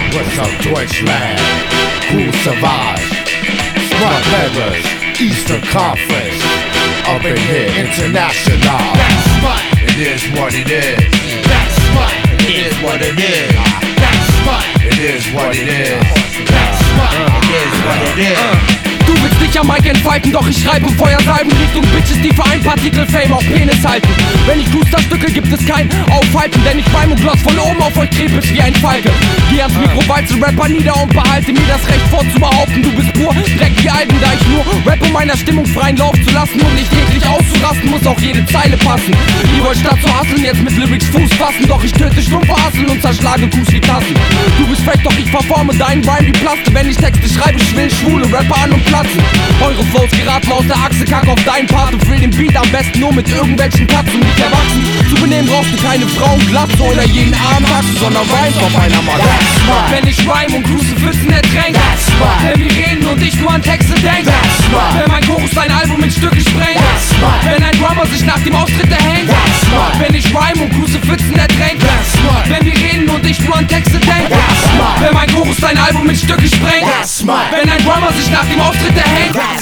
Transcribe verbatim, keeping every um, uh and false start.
What's up Deutschland? Who survived? Smart Members, Eastern Conference. Up in here, international. That's smart. It is what it is. That's smart. It is what it is. That's smart. It is what it is. That's smart. It is what it is. Du willst dich am Mic entfalten, doch ich schreibe Feuersalben Richtung Bitches, die für ein paar Titel Fame auf Penis halten. Wenn ich Klusterstücke, gibt es kein Aufhalten, denn ich reim und gloss von oben auf euch Krepitsch wie ein Falke. Geh ans Mikro, walze Rapper nieder und behalte mir das Recht vor zu behaupten, du bist pur Dreck wie Alben, da ich nur Rap, um meiner Stimmung freien Lauf zu lassen und nicht täglich auszurasten, muss auch jede Zeile passen. Ihr wollt statt zu hasseln, jetzt mit Lyrics Fuß fassen, doch ich töte stumpfe Hasseln und zerschlage Kuss wie Tassen. Du bist fake, doch ich performe deinen Rhyme wie Plaste, wenn ich Texte schreibe, schwillen schwule Rapper an und platzen. Eure Flows geraten aus der Achse, kack auf deinen Part und füll den Beat am besten nur mit irgendwelchen Katzen. Nicht erwachsen zu benehmen brauchst du keine Frauenglatze oder jeden Arm waschen, sondern Rhymes auf einer Matte. Wenn ich rhyme und Crucifixen ertränke, wenn wir reden und ich nur an Texte denke, wenn mein Chorus dein Album in Stücke sprengt, wenn ein Drummer sich nach dem Auftritt erhängt, wenn ich rhyme und Crucifixen ertränke, wenn wir reden und ich nur an Texte denke, wenn mein Chorus dein Album in Stücke sprengt, wenn ein Drummer sich nach dem Auftritt erhängt.